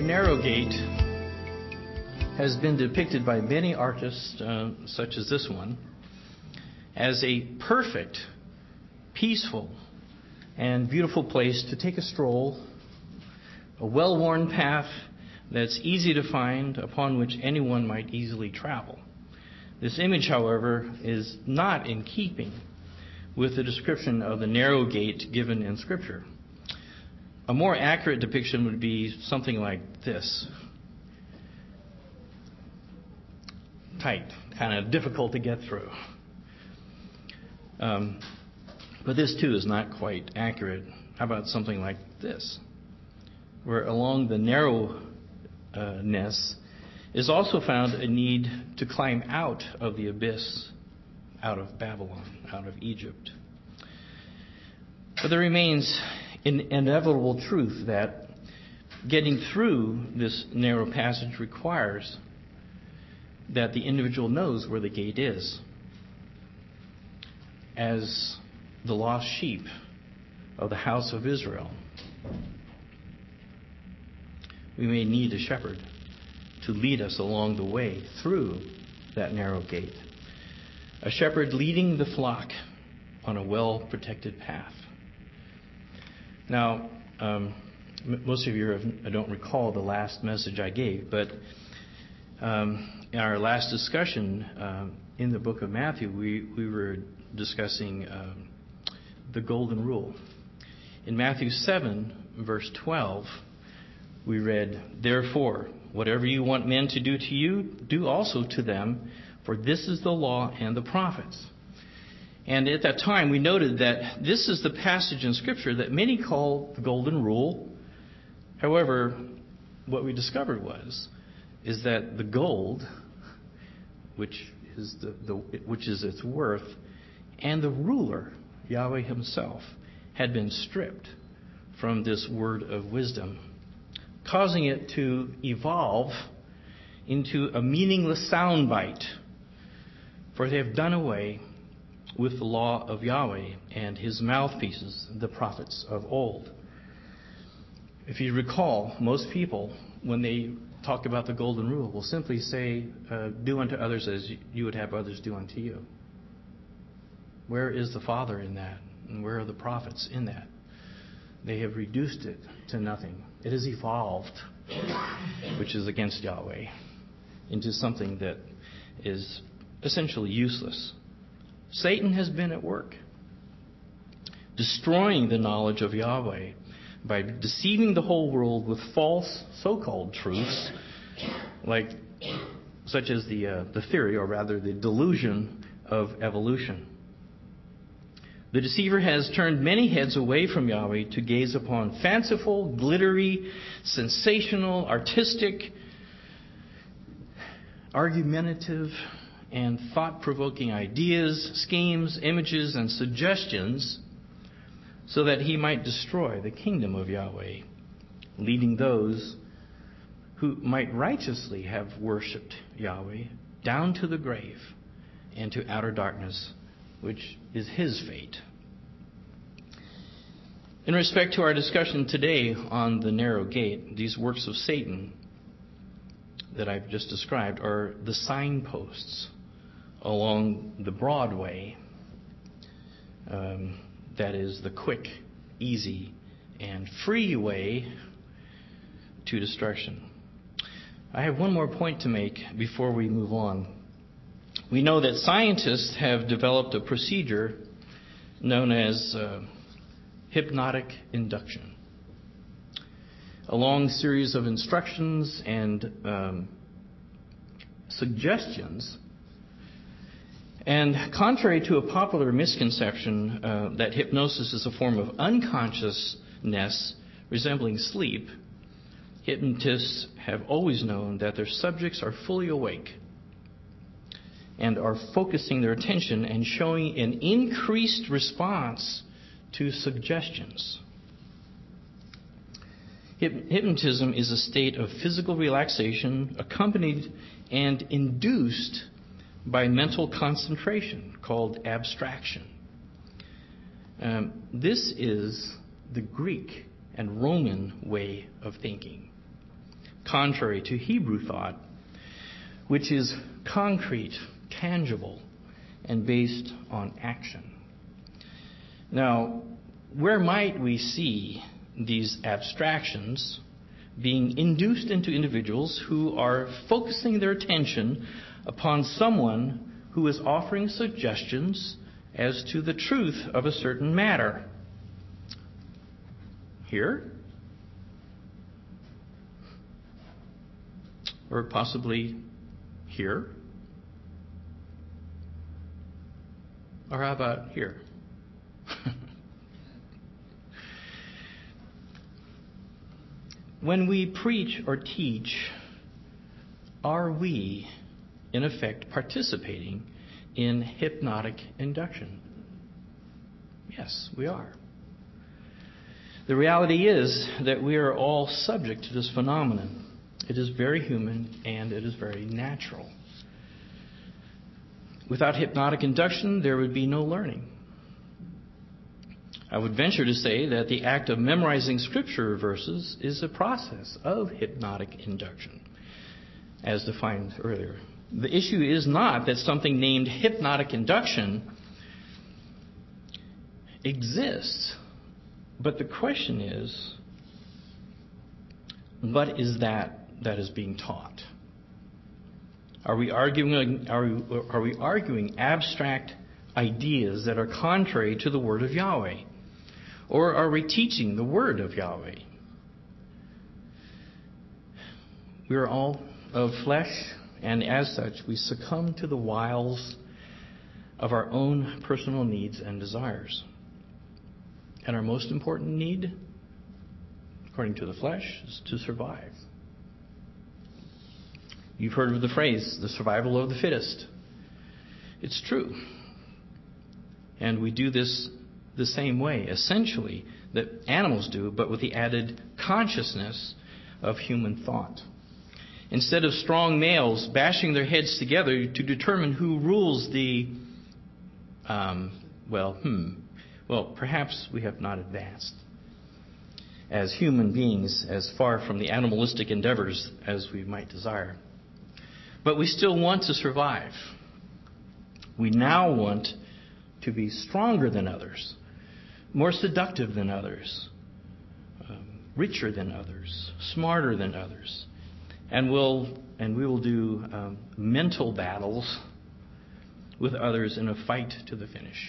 narrow gate has been depicted by many artists, such as this one, as a perfect, peaceful, and beautiful place to take a stroll, a well-worn path that's easy to find, upon which anyone might easily travel. This image, however, is not in keeping with the description of the narrow gate given in Scripture. A more accurate depiction would be something like this. Tight, kind of difficult to get through. But this too is not quite accurate. How about something like this, where along the narrowness is also found a need to climb out of the abyss, out of Babylon, out of Egypt. But there remains an inevitable truth that getting through this narrow passage requires that the individual knows where the gate is. As the lost sheep of the house of Israel, we may need a shepherd to lead us along the way through that narrow gate. A shepherd leading the flock on a well-protected path. Now, most of you don't recall the last message I gave, but in our last discussion in the book of Matthew, we were discussing the golden rule. In Matthew 7, verse 12, we read, "Therefore, whatever you want men to do to you, do also to them, for this is the law and the prophets." And at that time, we noted that this is the passage in Scripture that many call the golden rule. However, what we discovered is that the gold, which is its worth, and the ruler, Yahweh himself, had been stripped from this word of wisdom, causing it to evolve into a meaningless soundbite. For they have done away with the law of Yahweh and his mouthpieces, the prophets of old. If you recall, most people, when they talk about the golden rule, will simply say, do unto others as you would have others do unto you. Where is the Father in that? And where are the prophets in that? They have reduced it to nothing. It has evolved, which is against Yahweh, into something that is essentially useless. Satan has been at work, destroying the knowledge of Yahweh by deceiving the whole world with false so-called truths, such as the theory, or rather the delusion of evolution. The deceiver has turned many heads away from Yahweh to gaze upon fanciful, glittery, sensational, artistic, argumentative, and thought-provoking ideas, schemes, images, and suggestions, so that he might destroy the kingdom of Yahweh, leading those who might righteously have worshipped Yahweh down to the grave and to outer darkness, which is his fate. In respect to our discussion today on the narrow gate, these works of Satan that I've just described are the signposts along the broad way, that is the quick, easy, and free way to destruction. I have one more point to make before we move on. We know that scientists have developed a procedure known as hypnotic induction. A long series of instructions and suggestions. And contrary to a popular misconception that hypnosis is a form of unconsciousness resembling sleep, hypnotists have always known that their subjects are fully awake and are focusing their attention and showing an increased response to suggestions. Hypnotism is a state of physical relaxation accompanied and induced by mental concentration called abstraction. This is the Greek and Roman way of thinking. contrary to Hebrew thought, which is concrete, tangible, and based on action. Now, where might we see these abstractions being induced into individuals who are focusing their attention upon someone who is offering suggestions as to the truth of a certain matter? Here? Or possibly here? Or how about here? When we preach or teach, are we, in effect, participating in hypnotic induction? Yes, we are. The reality is that we are all subject to this phenomenon. It is very human and it is very natural. Without hypnotic induction, there would be no learning. I would venture to say that the act of memorizing scripture verses is a process of hypnotic induction, as defined earlier. The issue is not that something named hypnotic induction exists, but the question is, what is that is being taught? Are we arguing abstract ideas that are contrary to the Word of Yahweh? Or are we teaching the Word of Yahweh? We are all of flesh, and as such, we succumb to the wiles of our own personal needs and desires. And our most important need, according to the flesh, is to survive. You've heard of the phrase, the survival of the fittest. It's true. And we do this the same way, essentially, that animals do, but with the added consciousness of human thought. Instead of strong males bashing their heads together to determine who rules the, perhaps we have not advanced as human beings as far from the animalistic endeavors as we might desire. But we still want to survive. We now want to be stronger than others, more seductive than others, richer than others, smarter than others. And we will do mental battles with others in a fight to the finish.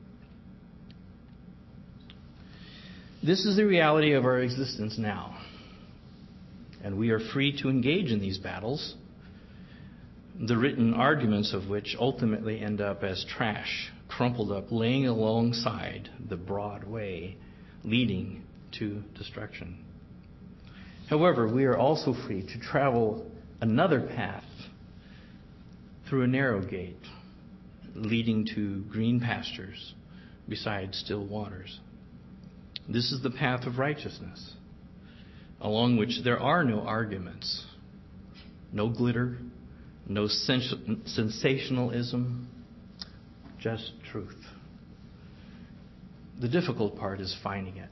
This is the reality of our existence now. And we are free to engage in these battles, the written arguments of which ultimately end up as trash, crumpled up, laying alongside the broad way leading to destruction. However, we are also free to travel another path through a narrow gate leading to green pastures beside still waters. This is the path of righteousness, along which there are no arguments, no glitter, no sensationalism, just truth. The difficult part is finding it.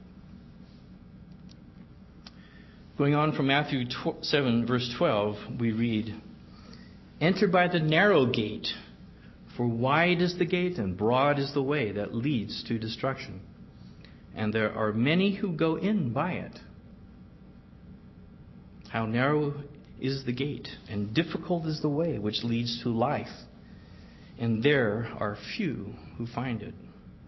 Going on from Matthew 7, verse 12, we read, "Enter by the narrow gate, for wide is the gate and broad is the way that leads to destruction, and there are many who go in by it. How narrow is the gate, and difficult is the way which leads to life, and there are few who find it."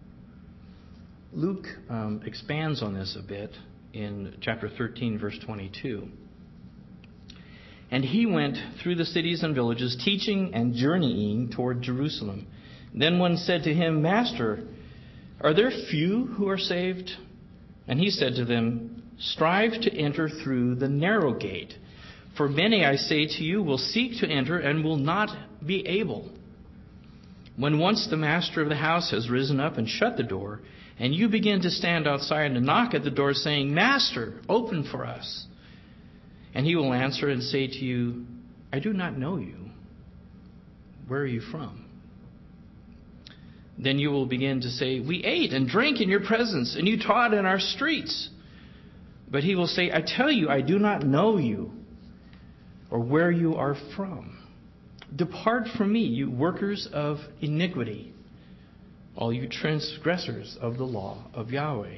Luke expands on this a bit in chapter 13, verse 22. "And he went through the cities and villages, teaching and journeying toward Jerusalem. Then one said to him, 'Master, are there few who are saved?' And he said to them, 'Strive to enter through the narrow gate. For many, I say to you, will seek to enter and will not be able. When once the master of the house has risen up and shut the door, and you begin to stand outside and knock at the door, saying, "Master, open for us." And he will answer and say to you, "I do not know you. Where are you from?" Then you will begin to say, "We ate and drank in your presence, and you taught in our streets." But he will say, "I tell you, I do not know you. or where you are from. Depart from me, you workers of iniquity, all you transgressors of the law of Yahweh.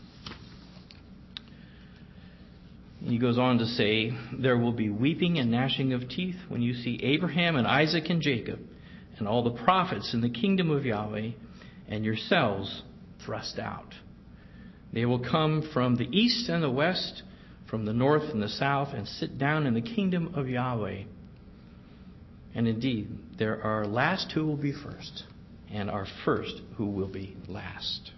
He goes on to say, there will be weeping and gnashing of teeth when you see Abraham and Isaac and Jacob and all the prophets in the kingdom of Yahweh and yourselves thrust out. They will come from the east and the west, from the north and the south, and sit down in the kingdom of Yahweh. And indeed, there are last who will be first, and are first who will be last.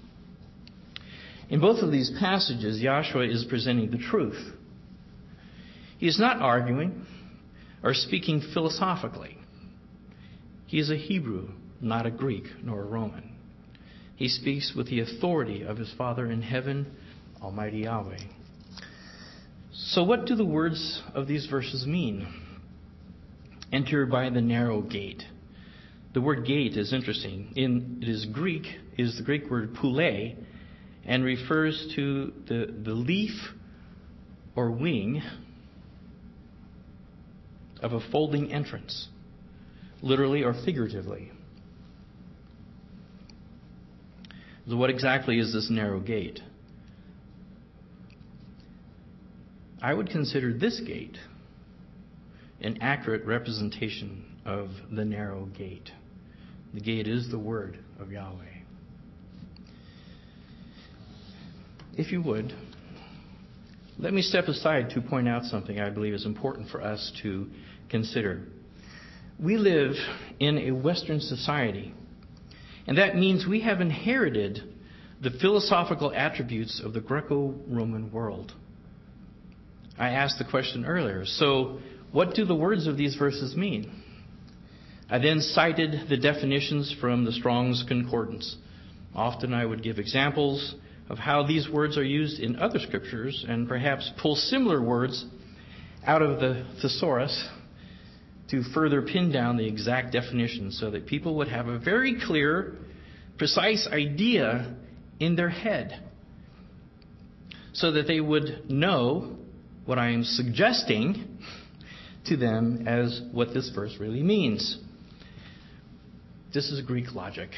In both of these passages, Joshua is presenting the truth. He is not arguing or speaking philosophically. He is a Hebrew, not a Greek nor a Roman. He speaks with the authority of his Father in heaven, Almighty Yahweh. So what do the words of these verses mean? Enter by the narrow gate. The word gate is interesting. It is the Greek word poule, and refers to the leaf or wing of a folding entrance, literally or figuratively. So what exactly is this narrow gate? I would consider this gate an accurate representation of the narrow gate. The gate is the word of Yahweh. If you would, let me step aside to point out something I believe is important for us to consider. We live in a Western society, and that means we have inherited the philosophical attributes of the Greco-Roman world. I asked the question earlier, so what do the words of these verses mean? I then cited the definitions from the Strong's Concordance. Often I would give examples of how these words are used in other scriptures, and perhaps pull similar words out of the thesaurus to further pin down the exact definition so that people would have a very clear, precise idea in their head, so that they would know what I am suggesting to them as what this verse really means. This is Greek logic.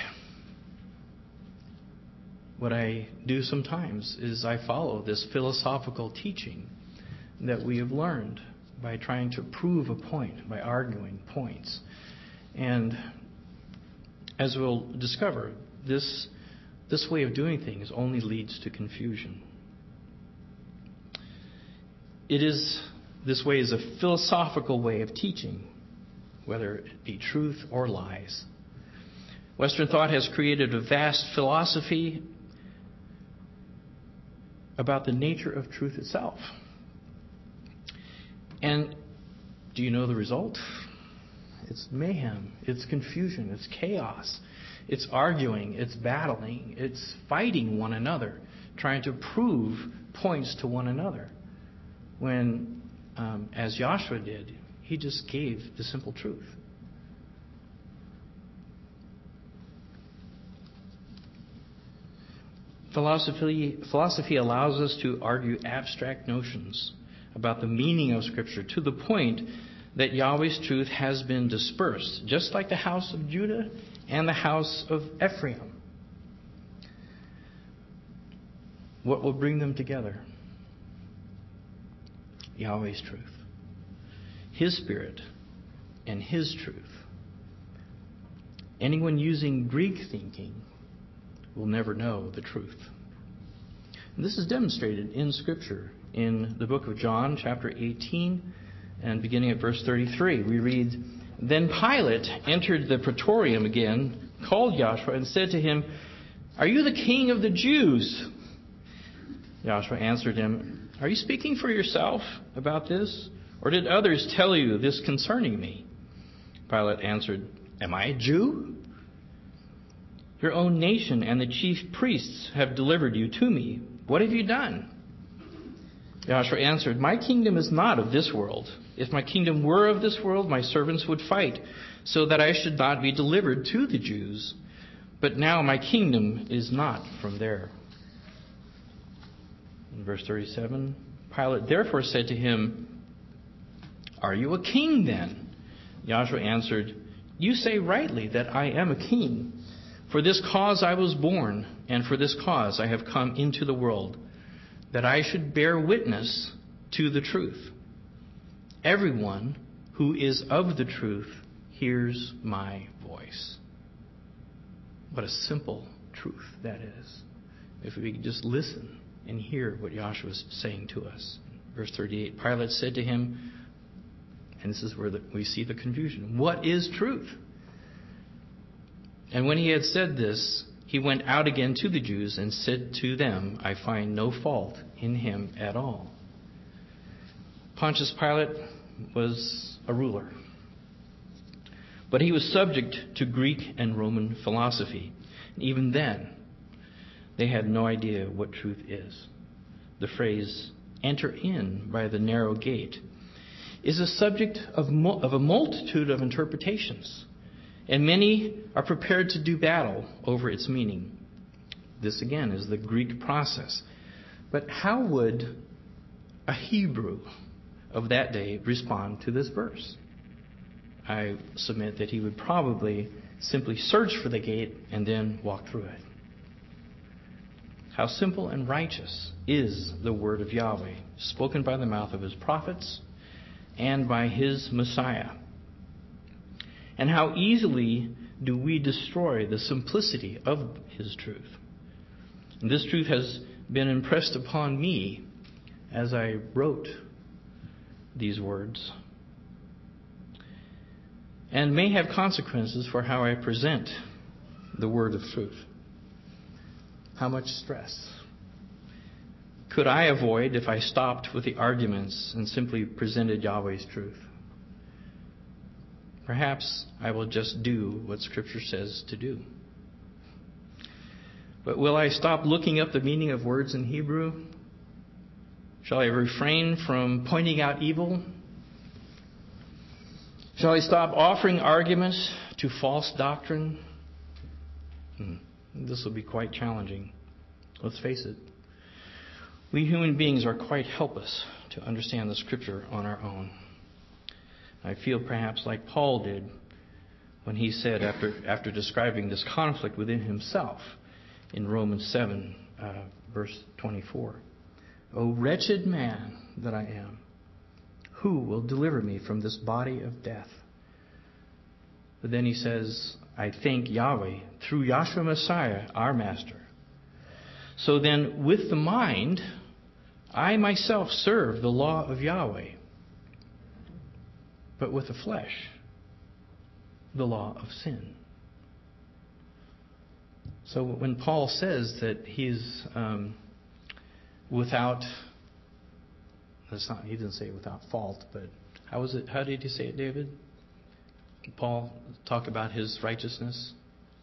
What I do sometimes is I follow this philosophical teaching that we have learned by trying to prove a point, by arguing points. And as we'll discover, this way of doing things only leads to confusion. This way is a philosophical way of teaching, whether it be truth or lies. Western thought has created a vast philosophy about the nature of truth itself. And do you know the result? It's mayhem, it's confusion, it's chaos, it's arguing, it's battling, it's fighting one another, trying to prove points to one another. When, as Joshua did, he just gave the simple truth. Philosophy allows us to argue abstract notions about the meaning of Scripture to the point that Yahweh's truth has been dispersed, just like the house of Judah and the house of Ephraim. What will bring them together? Yahweh's truth, His Spirit, and His truth. Anyone using Greek thinking will never know the truth. And this is demonstrated in Scripture. In the book of John, chapter 18, and beginning at verse 33, we read, Then Pilate entered the praetorium again, called Joshua, and said to him, Are you the king of the Jews? Joshua answered him, Are you speaking for yourself about this? Or did others tell you this concerning me? Pilate answered, Am I a Jew? Your own nation and the chief priests have delivered you to me. What have you done? Joshua answered, My kingdom is not of this world. If my kingdom were of this world, my servants would fight, so that I should not be delivered to the Jews. But now my kingdom is not from there. In verse 37, Pilate therefore said to him, Are you a king then? Joshua answered, You say rightly that I am a king. For this cause I was born, and for this cause I have come into the world, that I should bear witness to the truth. Everyone who is of the truth hears my voice. What a simple truth that is. If we could just listen and hear what Joshua is saying to us. Verse 38, Pilate said to him, and this is where we see the confusion, What is truth? And when he had said this, he went out again to the Jews and said to them, I find no fault in him at all. Pontius Pilate was a ruler, but he was subject to Greek and Roman philosophy. Even then, they had no idea what truth is. The phrase, enter in by the narrow gate, is a subject of a multitude of interpretations, and many are prepared to do battle over its meaning. This, again, is the Greek process. But how would a Hebrew of that day respond to this verse? I submit that he would probably simply search for the gate and then walk through it. How simple and righteous is the word of Yahweh, spoken by the mouth of his prophets and by his Messiah. And how easily do we destroy the simplicity of his truth. And this truth has been impressed upon me as I wrote these words, and may have consequences for how I present the word of truth. How much stress could I avoid if I stopped with the arguments and simply presented Yahweh's truth? Perhaps I will just do what Scripture says to do. But will I stop looking up the meaning of words in Hebrew? Shall I refrain from pointing out evil? Shall I stop offering arguments to false doctrine? This will be quite challenging. Let's face it. We human beings are quite helpless to understand the Scripture on our own. I feel perhaps like Paul did when he said, after describing this conflict within himself in Romans 7, verse 24, O wretched man that I am, who will deliver me from this body of death? But then he says, I thank Yahweh through Yahshua Messiah, our Master. So then, with the mind, I myself serve the law of Yahweh, but with the flesh, the law of sin. So when Paul says that he's without, he didn't say without fault, but how did he say it, David? Paul talk about his righteousness?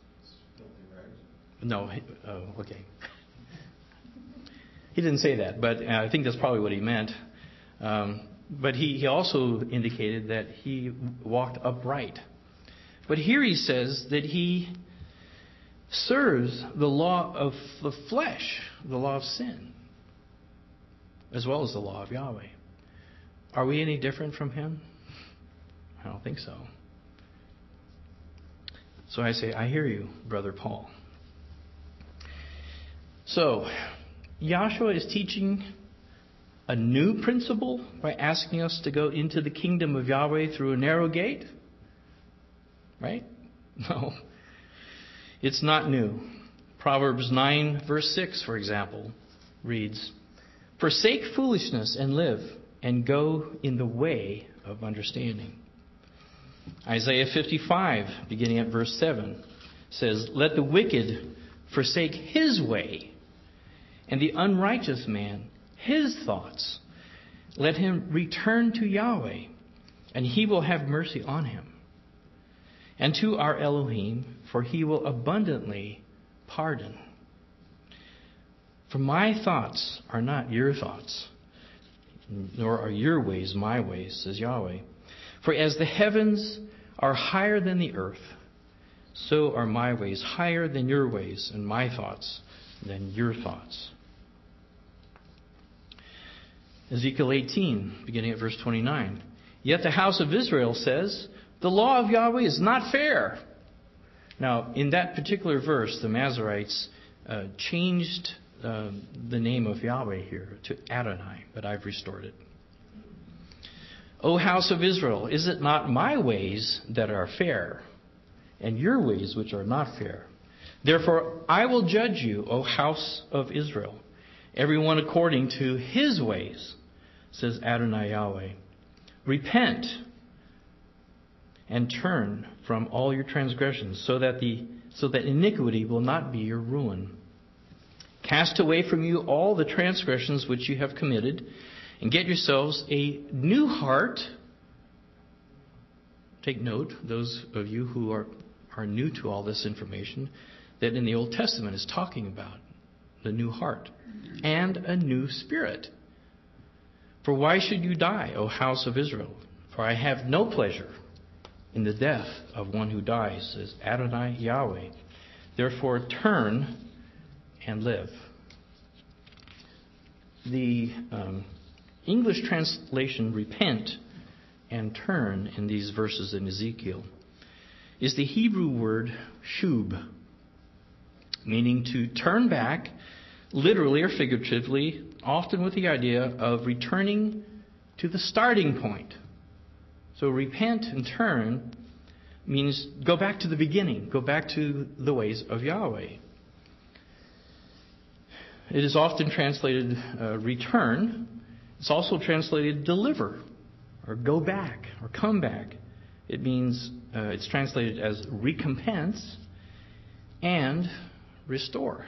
No, okay. He didn't say that, but I think that's probably what he meant. But he also indicated that he walked upright. But here he says that he serves the law of the flesh, the law of sin, as well as the law of Yahweh. Are we any different from him? I don't think so. So I say, I hear you, Brother Paul. So, Yahshua is teaching a new principle by asking us to go into the kingdom of Yahweh through a narrow gate? Right? No. It's not new. Proverbs 9, verse 6, for example, reads, Forsake foolishness and live, and go in the way of understanding. Isaiah 55, beginning at verse 7, says, Let the wicked forsake his way, and the unrighteous man his thoughts. Let him return to Yahweh, and he will have mercy on him, and to our Elohim, for he will abundantly pardon. For my thoughts are not your thoughts, nor are your ways my ways, says Yahweh. For as the heavens are higher than the earth, so are my ways higher than your ways, and my thoughts than your thoughts. Ezekiel 18, beginning at verse 29. Yet the house of Israel says, the law of Yahweh is not fair. Now, in that particular verse, the Masoretes changed the name of Yahweh here to Adonai, but I've restored it. O house of Israel, is it not my ways that are fair, and your ways which are not fair? Therefore I will judge you, O house of Israel, everyone according to his ways, says Adonai Yahweh. Repent and turn from all your transgressions, so that iniquity will not be your ruin. Cast away from you all the transgressions which you have committed, and get yourselves a new heart. Take note, those of you who are new to all this information, that in the Old Testament is talking about the new heart and a new spirit. For why should you die, O house of Israel? For I have no pleasure in the death of one who dies, says Adonai Yahweh. Therefore turn and live. The English translation repent and turn in these verses in Ezekiel is the Hebrew word shub, meaning to turn back, literally or figuratively, often with the idea of returning to the starting point. So repent and turn means go back to the beginning, go back to the ways of Yahweh. It is often translated return. It's also translated deliver, or go back, or come back. It means it's translated as recompense and restore.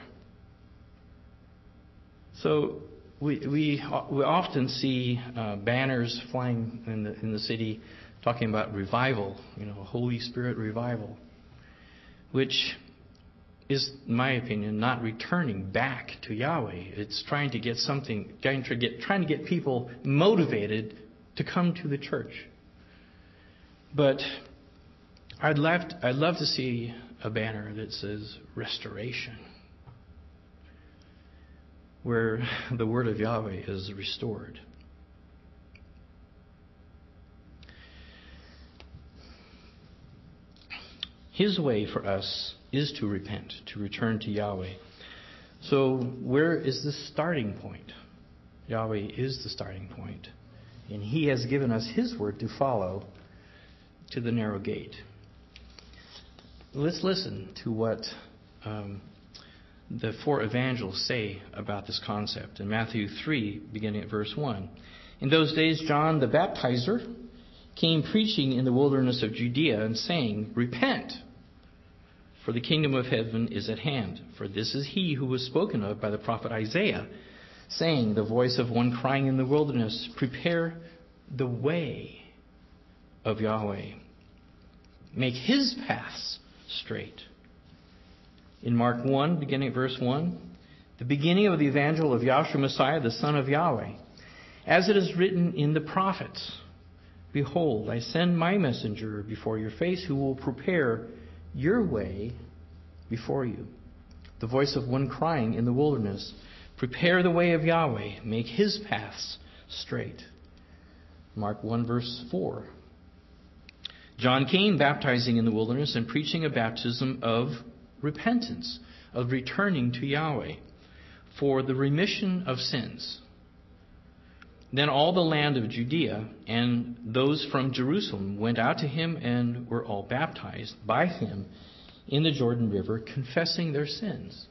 So we often see banners flying in the city talking about revival, Holy Spirit revival, which is, in my opinion, not returning back to Yahweh. It's trying to get people motivated to come to the church. But I'd love to see a banner that says restoration, where the word of Yahweh is restored. His way for us is to repent, to return to Yahweh. So where is the starting point? Yahweh is the starting point. And He has given us His word to follow to the narrow gate. Let's listen to what the four evangelists say about this concept. In Matthew 3, beginning at verse 1. In those days, John the Baptizer came preaching in the wilderness of Judea and saying, Repent, for the kingdom of heaven is at hand. For this is he who was spoken of by the prophet Isaiah, saying, The voice of one crying in the wilderness, Prepare the way of Yahweh. Make his paths straight. In Mark 1, beginning at verse 1, the beginning of the evangel of Yahshua Messiah, the Son of Yahweh. As it is written in the prophets, Behold, I send my messenger before your face, who will prepare your way before you. The voice of one crying in the wilderness, Prepare the way of Yahweh, make his paths straight. Mark 1 verse 4. John came baptizing in the wilderness and preaching a baptism of repentance, of returning to Yahweh for the remission of sins. Then all the land of Judea and those from Jerusalem went out to him and were all baptized by him in the Jordan River, confessing their sins.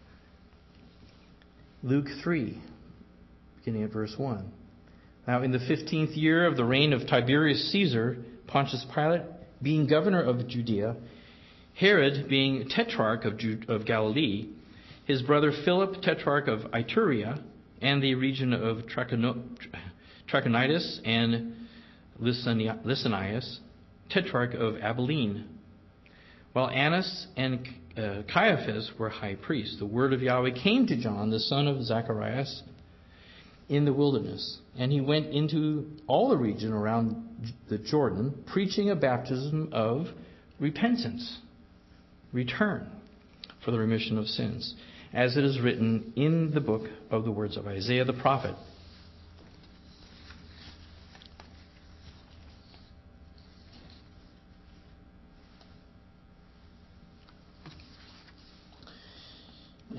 Luke 3, beginning at verse 1. Now in the 15th year of the reign of Tiberius Caesar, Pontius Pilate being governor of Judea, Herod being tetrarch of Galilee, his brother Philip tetrarch of Iturea, and the region of Trachonitis and Lysanias, tetrarch of Abilene. While Annas and Caiaphas were high priests, the word of Yahweh came to John, the son of Zacharias, in the wilderness. And he went into all the region around the Jordan, preaching a baptism of repentance, return for the remission of sins, as it is written in the book of the words of Isaiah the prophet.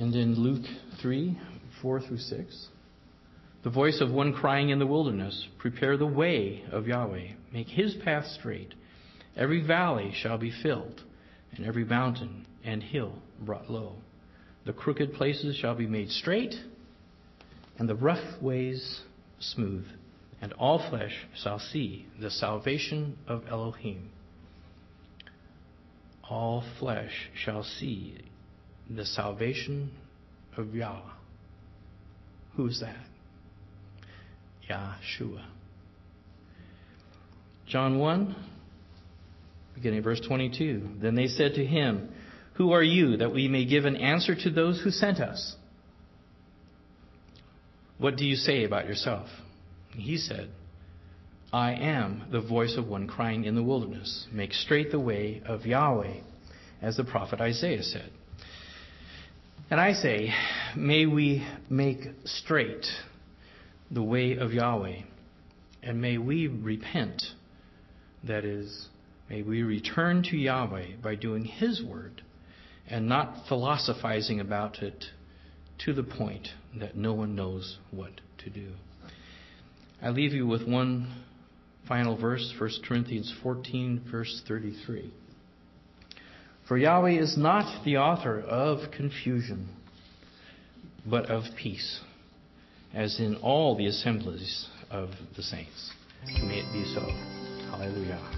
And in Luke 3, 4 through 6, the voice of one crying in the wilderness, prepare the way of Yahweh, make his path straight. Every valley shall be filled, and every mountain and hill brought low. The crooked places shall be made straight, and the rough ways smooth. And all flesh shall see the salvation of Elohim. All flesh shall see the salvation of Yah. Who's that? Yahshua. John 1, beginning verse 22. Then they said to him, who are you, that we may give an answer to those who sent us? What do you say about yourself? He said, I am the voice of one crying in the wilderness, make straight the way of Yahweh, as the prophet Isaiah said. And I say, may we make straight the way of Yahweh, and may we repent. That is, may we return to Yahweh by doing His word and not philosophizing about it to the point that no one knows what to do. I leave you with one final verse, 1 Corinthians 14, verse 33. For Yahweh is not the author of confusion, but of peace, as in all the assemblies of the saints. May it be so. Hallelujah.